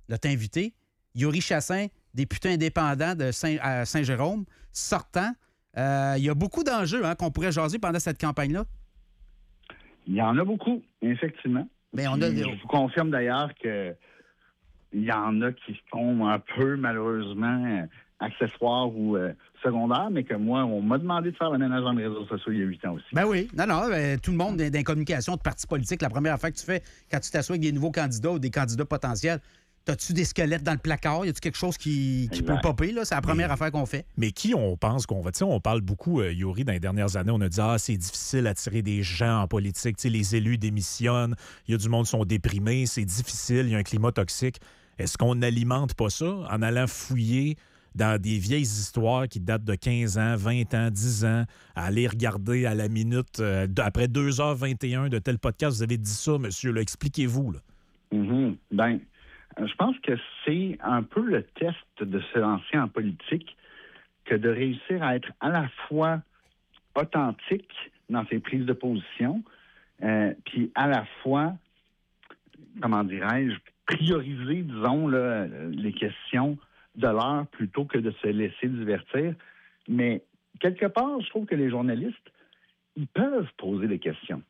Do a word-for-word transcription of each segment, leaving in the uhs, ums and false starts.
là, t'as invité. Yuri Chassin, député indépendant de Saint, à Saint-Jérôme, sortant. Euh, il y a beaucoup d'enjeux hein, qu'on pourrait jaser pendant cette campagne-là. Il y en a beaucoup, effectivement. Mais on a... Je vous confirme d'ailleurs que il y en a qui sont un peu, malheureusement, accessoires ou euh, secondaires, mais que moi, on m'a demandé de faire le ménage dans les réseaux sociaux il y a huit ans aussi. Ben oui. Non, non. Ben, tout le monde dans les communications de partis politiques, la première affaire que tu fais quand tu t'assois avec des nouveaux candidats ou des candidats potentiels, t'as-tu des squelettes dans le placard? Y a-tu quelque chose qui, qui peut popper? Là? C'est la première mais, affaire qu'on fait. Mais qui on pense qu'on va... Tu sais, on parle beaucoup, euh, Yuri, dans les dernières années, on a dit « Ah, c'est difficile d'attirer des gens en politique. Tu sais, les élus démissionnent, il y a du monde qui sont déprimés, c'est difficile, il y a un climat toxique. » Est-ce qu'on n'alimente pas ça en allant fouiller dans des vieilles histoires qui datent de quinze ans, vingt ans, dix ans, à aller regarder à la minute, euh, après deux heures vingt et un de tel podcast, vous avez dit ça, monsieur, là, expliquez-vous. Là. Mm-hmm. Ben, je pense que c'est un peu le test de se lancer en politique que de réussir à être à la fois authentique dans ses prises de position, euh, puis à la fois, comment dirais-je, prioriser, disons, là, les questions de l'heure plutôt que de se laisser divertir. Mais quelque part, je trouve que les journalistes, ils peuvent poser des questions.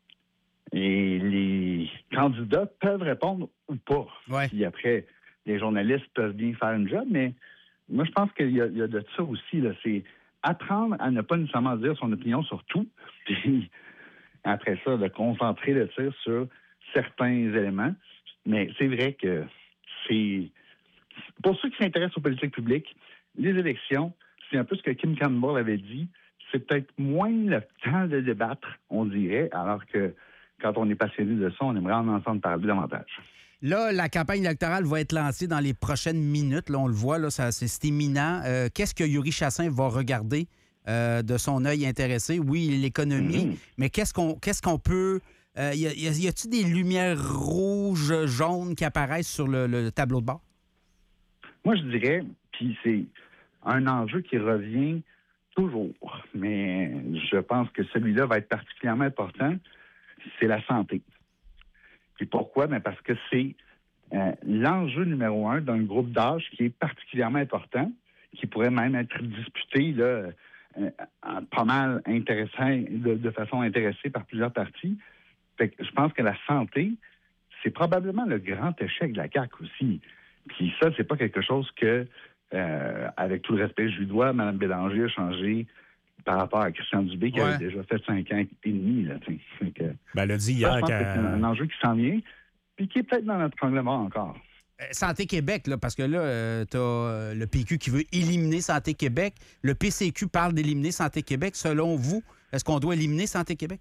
Et les candidats peuvent répondre ou pas. Ouais. Puis après, les journalistes peuvent bien faire une job, mais moi, je pense qu'il y a, il y a de ça aussi. Là. C'est apprendre à ne pas nécessairement dire son opinion sur tout, puis après ça, de concentrer le tir sur certains éléments. Mais c'est vrai que c'est... Pour ceux qui s'intéressent aux politiques publiques, les élections, c'est un peu ce que Kim Campbell avait dit, c'est peut-être moins le temps de débattre, on dirait, alors que quand on est passionné de ça, on aimerait en entendre parler davantage. Là, la campagne électorale va être lancée dans les prochaines minutes. Là, on le voit, là, ça, c'est, c'est imminent. Euh, qu'est-ce que Yuri Chassin va regarder euh, de son œil intéressé? Oui, l'économie, mm-hmm. mais qu'est-ce qu'on, qu'est-ce qu'on peut... Euh, y, a, y, a, y a-t-il des lumières rouges, jaunes qui apparaissent sur le, le tableau de bord? Moi, je dirais, puis c'est un enjeu qui revient toujours, mais je pense que celui-là va être particulièrement important, c'est la santé. Puis pourquoi? Bien parce que c'est euh, l'enjeu numéro un d'un groupe d'âge qui est particulièrement important, qui pourrait même être disputé là, euh, pas mal intéressant, de, de façon intéressée par plusieurs partis. Fait que je pense que la santé, c'est probablement le grand échec de la C A Q aussi. Puis ça, c'est pas quelque chose que, euh, avec tout le respect que je lui dois, Mme Bélanger a changé par rapport à Christian Dubé, qui ouais. avait déjà fait cinq ans et demi. Là, que, ben, elle a dit hier ça, je pense que c'est un, un enjeu qui s'en vient, puis qui est peut-être dans notre règlement encore. Euh, Santé Québec, là, parce que là, euh, tu as le P Q qui veut éliminer Santé Québec. Le P C Q parle d'éliminer Santé Québec. Selon vous, est-ce qu'on doit éliminer Santé Québec?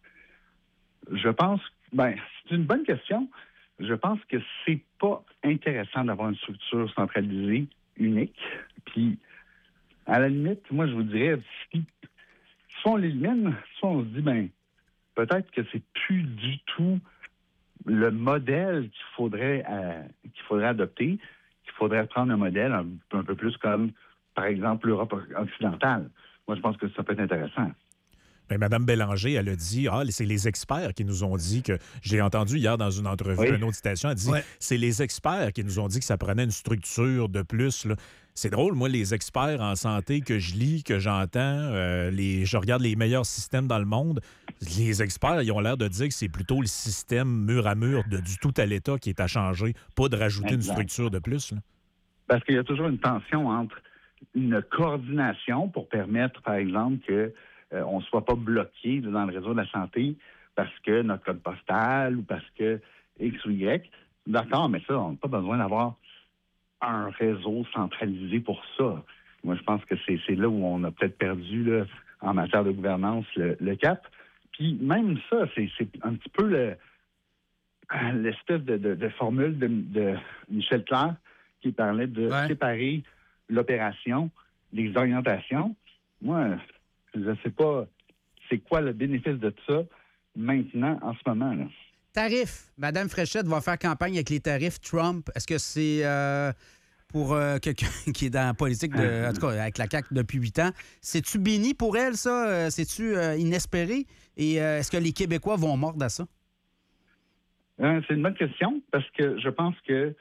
Je pense, ben, c'est une bonne question. Je pense que c'est pas intéressant d'avoir une structure centralisée, unique. Puis, à la limite, moi, je vous dirais, si, soit on l'élimine, soit on se dit, ben, peut-être que c'est plus du tout le modèle qu'il faudrait, euh, qu'il faudrait adopter, qu'il faudrait prendre un modèle un, un peu plus comme, par exemple, l'Europe occidentale. Moi, je pense que ça peut être intéressant. Bien, Mme Bélanger, elle a dit, ah, c'est les experts qui nous ont dit que, j'ai entendu hier dans une entrevue oui. à une autre station, elle dit, ouais. c'est les experts qui nous ont dit que ça prenait une structure de plus. Là. C'est drôle, moi, les experts en santé que je lis, que j'entends, euh, les, je regarde les meilleurs systèmes dans le monde, les experts, ils ont l'air de dire que c'est plutôt le système mur à mur de, du tout à l'État qui est à changer, pas de rajouter exact. Une structure de plus. Là. Parce qu'il y a toujours une tension entre une coordination pour permettre, par exemple, que Euh, on ne soit pas bloqué là, dans le réseau de la santé parce que notre code postal ou parce que X ou Y. D'accord, mais ça, on n'a pas besoin d'avoir un réseau centralisé pour ça. Moi, je pense que c'est, c'est là où on a peut-être perdu là, en matière de gouvernance le, le cap. Puis même ça, c'est, c'est un petit peu le, l'espèce de, de, de formule de, de Michel Clair qui parlait de ouais. séparer l'opération des orientations. Moi, je ne sais pas c'est quoi le bénéfice de ça maintenant, en ce moment. Là. Tarifs. Mme Fréchette va faire campagne avec les tarifs Trump. Est-ce que c'est euh, pour euh, quelqu'un qui est dans la politique, de, en tout cas avec la C A Q depuis huit ans, c'est-tu béni pour elle, ça? C'est-tu euh, inespéré? Et euh, est-ce que les Québécois vont mordre à ça? Euh, c'est une bonne question parce que je pense que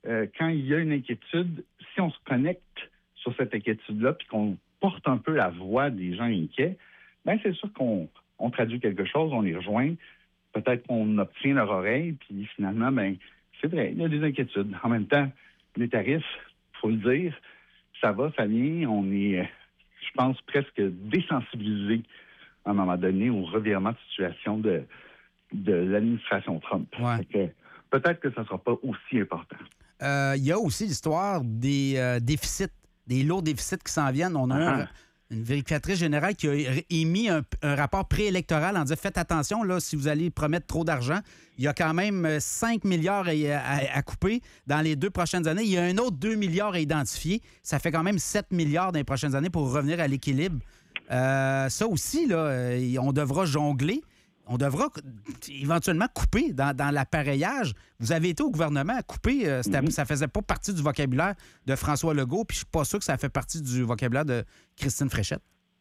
euh, quand il y a une inquiétude, si on se connecte sur cette inquiétude-là, puis qu'on porte un peu la voix des gens inquiets, bien, c'est sûr qu'on on traduit quelque chose, on les rejoint, peut-être qu'on obtient leur oreille, puis finalement, bien, c'est vrai, il y a des inquiétudes. En même temps, les tarifs, il faut le dire, ça va, ça vient, on est, je pense, presque désensibilisé à un moment donné au revirement de situation de, de l'administration Trump. Ouais. Fait que, peut-être que ça ne sera pas aussi important. Euh, il y a aussi l'histoire des euh, déficits, des lourds déficits qui s'en viennent. On a Ah. un, une vérificatrice générale qui a émis un, un rapport préélectoral en disant faites attention, là, si vous allez promettre trop d'argent, il y a quand même cinq milliards à, à, à couper dans les deux prochaines années. Il y a un autre deux milliards à identifier. Ça fait quand même sept milliards dans les prochaines années pour revenir à l'équilibre. Euh, ça aussi, là, on devra jongler. On devra éventuellement couper dans, dans l'appareillage. Vous avez été au gouvernement à couper. Euh, mm-hmm. Ça faisait pas partie du vocabulaire de François Legault, puis je suis pas sûr que ça fait partie du vocabulaire de Christine Fréchette.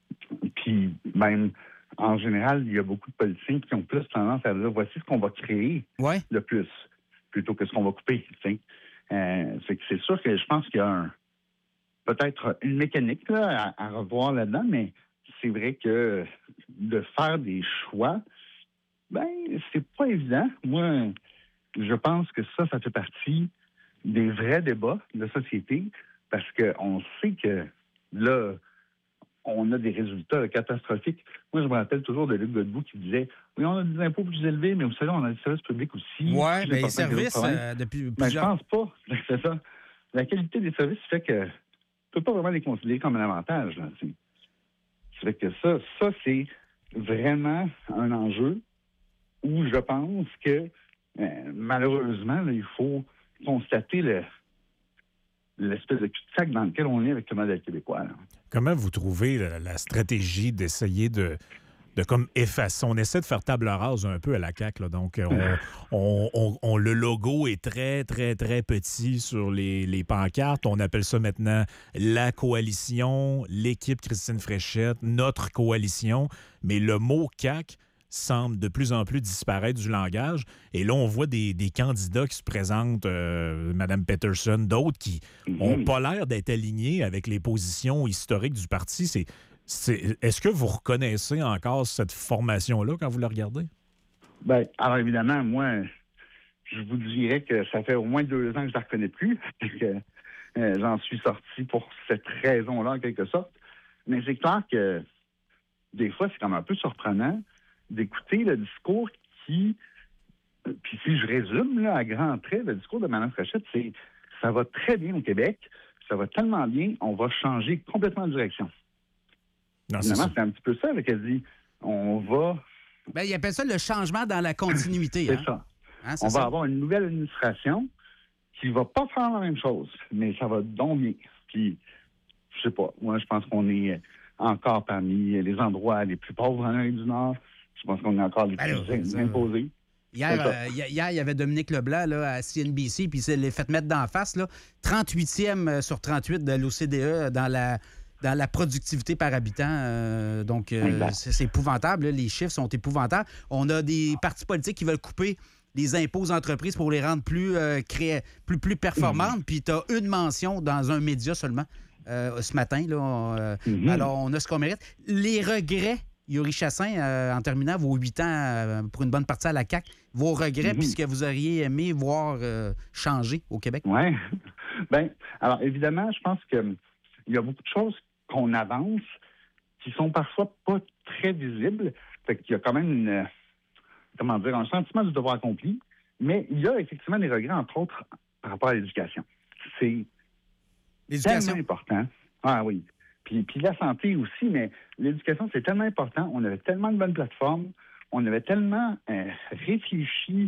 Puis même, en général, il y a beaucoup de politiciens qui ont plus tendance à dire voici ce qu'on va créer ouais. le plus, plutôt que ce qu'on va couper. Euh, c'est, c'est sûr que je pense qu'il y a un, peut-être une mécanique là, à, à revoir là-dedans, mais c'est vrai que de faire des choix, ben, c'est pas évident. Moi, je pense que ça, ça fait partie des vrais débats de société parce qu'on sait que là, on a des résultats catastrophiques. Moi, je me rappelle toujours de Luc Godbout qui disait oui, on a des impôts plus élevés, mais vous savez, on a des services publics aussi. Oui, bien, les services euh, depuis ben, plusieurs... je pense pas. C'est ça. La qualité des services fait que ne peut pas vraiment les considérer comme un avantage. Là, c'est ça fait que ça, ça, c'est vraiment un enjeu où je pense que, euh, malheureusement, là, il faut constater le, l'espèce de cul-de-sac dans lequel on est avec le modèle québécois. Là. Comment vous trouvez la, la stratégie d'essayer de, de comme effacer? On essaie de faire table rase un peu à la C A Q. Là, donc, on, on, on, on, le logo est très, très, très petit sur les, les pancartes. On appelle ça maintenant la coalition, l'équipe Christine Fréchette, notre coalition. Mais le mot C A Q semble de plus en plus disparaître du langage. Et là, on voit des, des candidats qui se présentent, euh, Mme Peterson, d'autres qui n'ont mm-hmm. pas l'air d'être alignés avec les positions historiques du parti. C'est, c'est, est-ce que vous reconnaissez encore cette formation-là quand vous la regardez? Bien, alors évidemment, moi, je vous dirais que ça fait au moins deux ans que je ne la reconnais plus. que, euh, j'en suis sorti pour cette raison-là, en quelque sorte. Mais c'est clair que des fois, c'est comme un peu surprenant d'écouter le discours qui, puis si je résume là, à grands traits, le discours de Mme Fréchette, c'est « ça va très bien au Québec, ça va tellement bien, on va changer complètement de direction ». Finalement, c'est un petit peu ça qu'elle dit « on va… » Bien, il appelle ça le changement dans la continuité. C'est hein? ça. Hein, c'est on ça. va avoir une nouvelle administration qui va pas faire la même chose, mais ça va donc bien. Puis, je sais pas, moi, je pense qu'on est encore parmi les endroits les plus pauvres en Amérique du Nord. Je pense qu'on est encore les Alors, plus ça... imposés. Hier, euh, hier, il y avait Dominique Leblanc là, à C N B C, puis il s'est fait mettre d'en face. Là, trente-huitième sur trente-huit de l'O C D E dans la, dans la productivité par habitant. Euh, donc, euh, c'est, c'est épouvantable. Là, les chiffres sont épouvantables. On a des partis politiques qui veulent couper les impôts aux entreprises pour les rendre plus, euh, cré... plus, plus performantes. Mmh. Puis tu as une mention dans un média seulement euh, ce matin. Là, on, euh, mmh. Alors, on a ce qu'on mérite. Les regrets... Yuri Chassin, euh, en terminant vos huit ans euh, pour une bonne partie à la C A Q, vos regrets mm-hmm. puis ce que vous auriez aimé voir euh, changer au Québec? Oui. Bien, alors évidemment, je pense qu'il y a beaucoup de choses qu'on avance qui sont parfois pas très visibles. Fait qu'il y a quand même une, comment dire, un sentiment du devoir accompli, mais il y a effectivement des regrets, entre autres, par rapport à l'éducation. C'est l'éducation. tellement important. Ah oui. Puis, puis la santé aussi, mais l'éducation, c'est tellement important. On avait tellement de bonnes plateformes. On avait tellement euh, réfléchi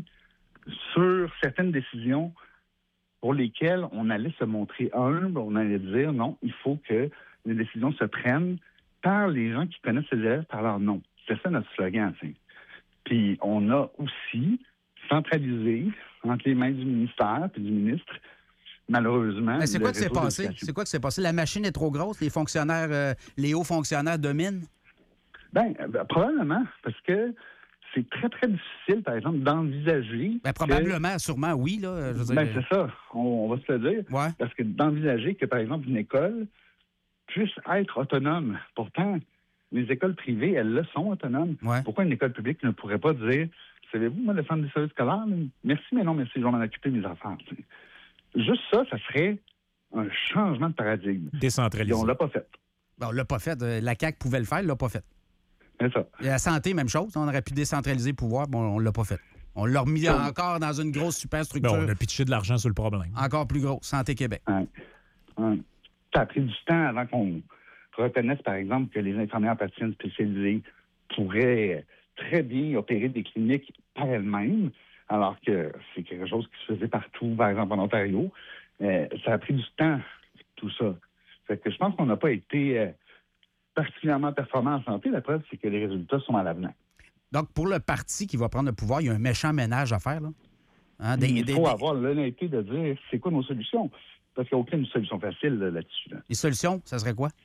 sur certaines décisions pour lesquelles on allait se montrer humble. On allait dire, non, il faut que les décisions se prennent par les gens qui connaissent les élèves par leur nom. C'est ça notre slogan. T'sais. Puis on a aussi centralisé entre les mains du ministère et du ministre, malheureusement. Mais c'est quoi que c'est passé? C'est quoi que c'est passé? La machine est trop grosse? Les fonctionnaires, euh, les hauts fonctionnaires dominent? Bien, ben, probablement, parce que c'est très, très difficile, par exemple, d'envisager... Ben, probablement, que... sûrement, oui. Là, je veux ben, dire... c'est ça, on, on va se le dire. Ouais. Parce que d'envisager que, par exemple, une école puisse être autonome. Pourtant, les écoles privées, elles le sont autonomes. Ouais. Pourquoi une école publique ne pourrait pas dire, savez-vous, moi, le centre des services scolaires, merci, mais non, merci, je vais m'en occuper de mes enfants. T'sais. Juste ça, ça serait un changement de paradigme. Décentralisé. Et on l'a pas fait. Bon, on l'a pas fait. La C A Q pouvait le faire, elle l'a pas fait. C'est ça. Et la santé, même chose. On aurait pu décentraliser le pouvoir, mais on l'a pas fait. On l'a remis Ça... encore dans une grosse superstructure. Ben, on a pitché de l'argent sur le problème. Encore plus gros. Santé Québec. Ouais. Ouais. Ça a pris du temps avant qu'on reconnaisse, par exemple, que les infirmières praticiennes spécialisées pourraient très bien opérer des cliniques par elles-mêmes, alors que c'est quelque chose qui se faisait partout, par exemple en Ontario. Euh, ça a pris du temps, tout ça. Fait que je pense qu'on n'a pas été euh, particulièrement performant en santé. La preuve, c'est que les résultats sont à l'avenir. Donc, pour le parti qui va prendre le pouvoir, il y a un méchant ménage à faire, là. Hein, des, il des, faut des... avoir l'honnêteté de dire c'est quoi nos solutions. Parce qu'il n'y a aucune solution facile là, là-dessus. Là. Les solutions, ça serait quoi?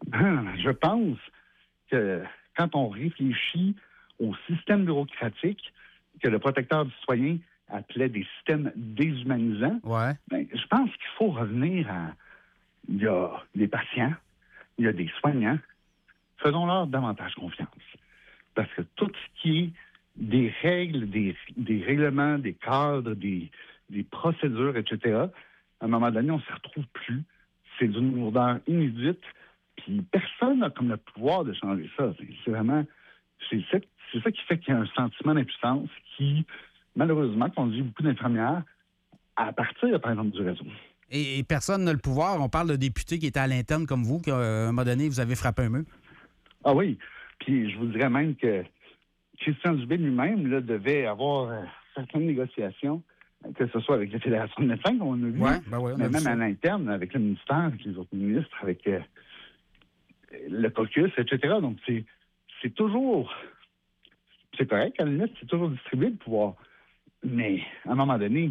Je pense que quand on réfléchit au système bureaucratique que le protecteur du citoyen appelait des systèmes déshumanisants, ouais. ben, je pense qu'il faut revenir à... Il y a des patients, il y a des soignants. Faisons-leur davantage confiance. Parce que tout ce qui est des règles, des, des règlements, des cadres, des, des procédures, et cetera, à un moment donné, on ne s'y retrouve plus. C'est d'une lourdeur inédite. Puis personne n'a comme le pouvoir de changer ça. C'est, c'est vraiment... C'est ça, c'est ça qui fait qu'il y a un sentiment d'impuissance qui, malheureusement, conduit beaucoup d'infirmières à partir, par exemple, du réseau. Et, et personne n'a le pouvoir. On parle de députés qui étaient à l'interne comme vous, qu'à un moment donné, vous avez frappé un mur. Ah oui. Puis je vous dirais même que Christian Dubé lui-même là, devait avoir euh, certaines négociations, que ce soit avec la Fédération de médecins, comme on a vu, ouais, ben ouais, on mais a même vu à l'interne, avec le ministère, avec les autres ministres, avec euh, le caucus, et cetera. Donc, c'est, c'est toujours... C'est correct, à la limite, c'est toujours distribué le pouvoir. Mais, à un moment donné,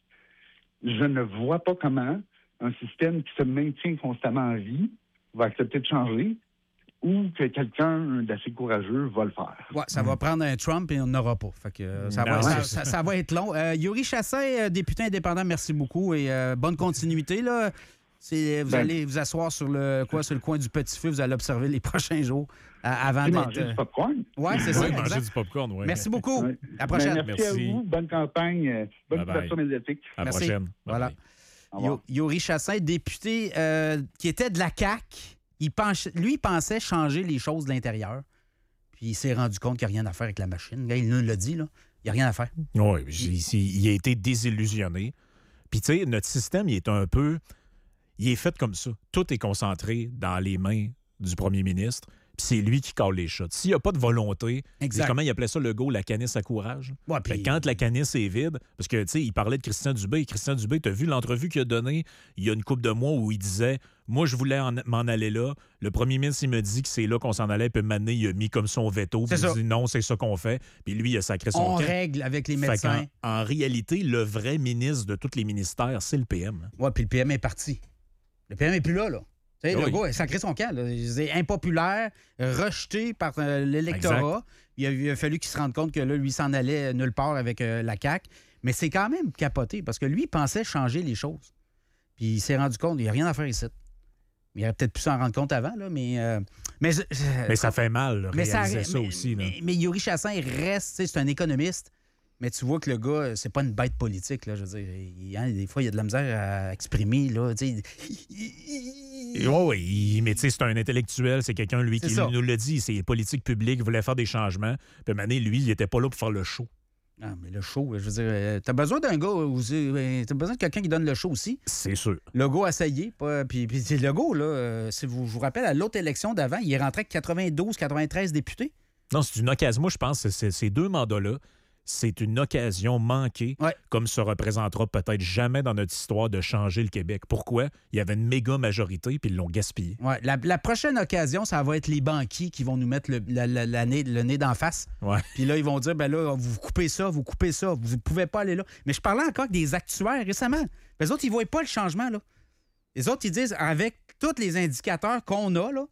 je ne vois pas comment un système qui se maintient constamment en vie va accepter de changer ou que quelqu'un d'assez courageux va le faire. Ouais, ça mmh. va prendre un Trump et on n'aura pas. Fait que, euh, ça, va, non, ça, ça, ça va être long. Euh, Yuri Chassin, euh, député indépendant, merci beaucoup et euh, bonne continuité. Là. C'est, vous ben, allez vous asseoir sur le quoi sur le coin du petit feu, vous allez observer les prochains jours euh, avant d'être... manger du popcorn. Oui, c'est ça. Oui, manger du popcorn, oui. Merci beaucoup. Ouais. À la prochaine. Ben, merci, merci à vous. Bonne campagne. Bonne couverture médiatique. À la merci. prochaine. Voilà. Yuri Chassin, député euh, qui était de la C A Q. Il pense, lui, il pensait changer les choses de l'intérieur. Puis il s'est rendu compte qu'il n'y a rien à faire avec la machine. Il nous l'a dit, là. Il n'y a rien à faire. Oui, il, il a été désillusionné. Puis, tu sais, notre système, il est un peu... Il est fait comme ça. Tout est concentré dans les mains du premier ministre. Puis c'est lui qui colle les shots. S'il n'y a pas de volonté, c'est comment il appelait ça, le go, la canisse à courage? Ouais, puis... Quand la canisse est vide, parce que, tu sais, il parlait de Christian Dubé. Christian Dubé, tu as vu l'entrevue qu'il a donnée il y a une couple de mois où il disait « Moi, je voulais en, m'en aller là. Le premier ministre, il me dit que c'est là qu'on s'en allait. Puis maintenant, il a mis comme son veto. Puis il a dit non, c'est ça qu'on fait. Puis lui, il a sacré son On camp. règle avec les médecins. En, en réalité, le vrai ministre de tous les ministères, c'est le P M. Oui, puis le P M est parti. Le P M n'est plus là, là. Tu sais, oui. Le gars, il a sacré son camp. C'est impopulaire, rejeté par euh, l'électorat. Il a, il a fallu qu'il se rende compte que là, lui, s'en allait nulle part avec euh, la C A Q. Mais c'est quand même capoté parce que lui, il pensait changer les choses. Puis il s'est rendu compte qu'il n'y a rien à faire ici. Il aurait peut-être pu s'en rendre compte avant, là, mais... Euh, mais, mais ça fait mal, là, mais réaliser ça, ça mais, aussi. Là. Mais, mais Yuri Chassin, il reste, c'est un économiste. Mais tu vois que le gars, c'est pas une bête politique, là, je veux dire. Il, hein, des fois, il y a de la misère à exprimer, là, tu sais. Oui, oui, mais tu sais, c'est un intellectuel, c'est quelqu'un, lui, c'est qui ça. Nous l'a dit, c'est politique publique, il voulait faire des changements. Puis, mané, lui, il était pas là pour faire le show. Ah, mais le show, je veux dire, t'as besoin d'un gars aussi, t'as besoin de quelqu'un qui donne le show aussi. C'est sûr. Le gars essayé, pas, puis, puis le gars, là, si vous, je vous rappelle, à l'autre élection d'avant, il est rentré avec quatre-vingt-douze quatre-vingt-treize députés. Non, c'est une occasion. Moi, je pense que c'est, ces deux mandats-là, c'est une occasion manquée, ouais. comme se représentera peut-être jamais dans notre histoire de changer le Québec. Pourquoi? Il y avait une méga majorité, puis ils l'ont gaspillé. Ouais. La, la prochaine occasion, ça va être les banquiers qui vont nous mettre le, la, la, la nez, le nez d'en face. Ouais. Puis là, ils vont dire, ben là, vous coupez ça, vous coupez ça, vous ne pouvez pas aller là. Mais je parlais encore avec des actuaires récemment. Les autres, ils ne voient pas le changement, là. Les autres, ils disent, avec tous les indicateurs qu'on a, là,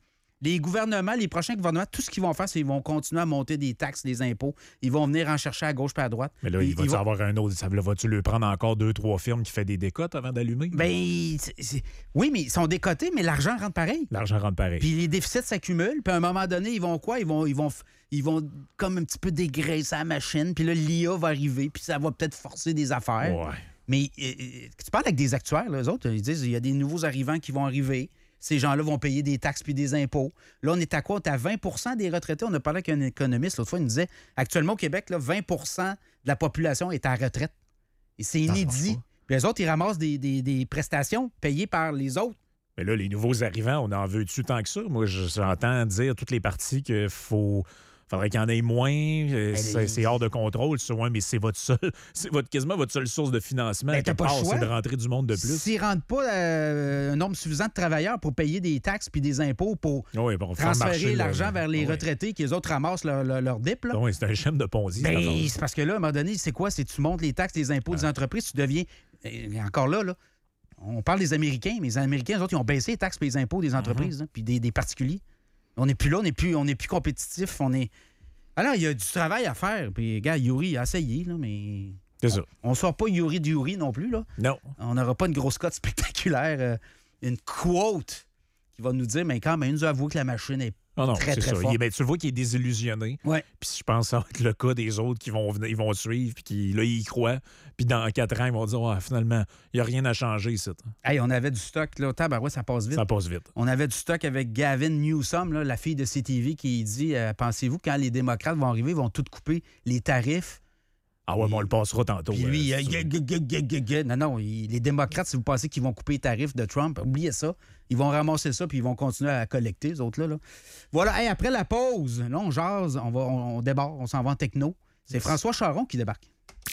Les gouvernements, les prochains gouvernements, tout ce qu'ils vont faire, c'est qu'ils vont continuer à monter des taxes, des impôts. Ils vont venir en chercher à gauche puis à droite. Mais là, Puis, il va-tu vont... avoir un autre? Ça, vas-tu lui prendre encore deux, trois firmes qui fait des décotes avant d'allumer? Ben, c'est, c'est... oui, mais ils sont décotés, mais l'argent rentre pareil. L'argent rentre pareil. Puis les déficits s'accumulent. Puis à un moment donné, ils vont quoi? Ils vont, ils vont, ils vont comme un petit peu dégraisser la machine. Puis là, l'I A va arriver. Puis ça va peut-être forcer des affaires. Ouais. Mais euh, tu parles avec des actuaires, là, eux autres, ils disent il y a des nouveaux arrivants qui vont arriver. Ces gens-là vont payer des taxes puis des impôts. Là, on est à quoi? On est à vingt pour cent des retraités. On a parlé avec un économiste l'autre fois, il nous disait actuellement au Québec, là, vingt pour cent de la population est à retraite. Et c'est inédit. Puis les autres, ils ramassent des, des, des prestations payées par les autres. Mais là, les nouveaux arrivants, on en veut-tu tant que ça? Moi, j'entends dire toutes les parties qu'il faut... faudrait qu'il y en ait moins, euh, c'est, c'est hors de contrôle, ça, ouais, mais c'est votre seul, c'est votre, quasiment votre seule source de financement. Ben, t'as pas le choix. C'est de rentrer du monde de plus. S'ils ne rentrent pas euh, un nombre suffisant de travailleurs pour payer des taxes puis des impôts pour oui, bon, transférer marcher, l'argent là, vers les oui. retraités, que les autres ramassent leur, leur, leur dip, là. Oui, c'est un schème de Ponzi. Ben, c'est parce que là, à un moment donné, c'est quoi? C'est tu montes les taxes, les impôts ouais. des entreprises, tu deviens... Et encore là, là, on parle des Américains, mais les Américains, eux autres, ils ont baissé les taxes et les impôts des entreprises, mm-hmm. hein, puis des, des particuliers. On n'est plus là, on n'est plus, on n'est plus compétitif, on est... Alors, il y a du travail à faire. Puis, gars, Yuri a essayé, là, mais... C'est ça. On ne sort pas Yuri du Yuri non plus, là. Non. On n'aura pas une grosse cote spectaculaire, euh, une quote qui va nous dire, mais quand même, il nous a avoué que la machine est non, non, très, c'est très ça. forte. Il, ben, tu le vois qu'il est désillusionné. Ouais. Puis je pense que ça va être le cas des autres qui vont venir, ils vont suivre, puis qui, là, ils y croient. Puis dans quatre ans, ils vont dire, ah, finalement, il n'y a rien à changer ici. Hey, on avait du stock, là. Tabarouais, ça passe vite. Ça passe vite. On avait du stock avec Gavin Newsom, là, la fille de C T V, qui dit, euh, pensez-vous, quand les démocrates vont arriver, ils vont tout couper les tarifs? Ah ouais, mais on le passera tantôt. Puis lui, euh, euh, g- g- g- g- g- non, non, il- les démocrates, si vous pensez qu'ils vont couper les tarifs de Trump, oubliez ça. Ils vont ramasser ça, puis ils vont continuer à collecter, les autres-là. Là. Voilà, hey, après la pause, là, on jase, on, va, on, on débarque, on s'en va en techno. C'est François Charon qui débarque.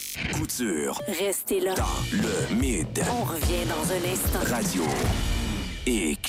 Couture. Restez là. Dans le mid. On revient dans un instant. Radio. Et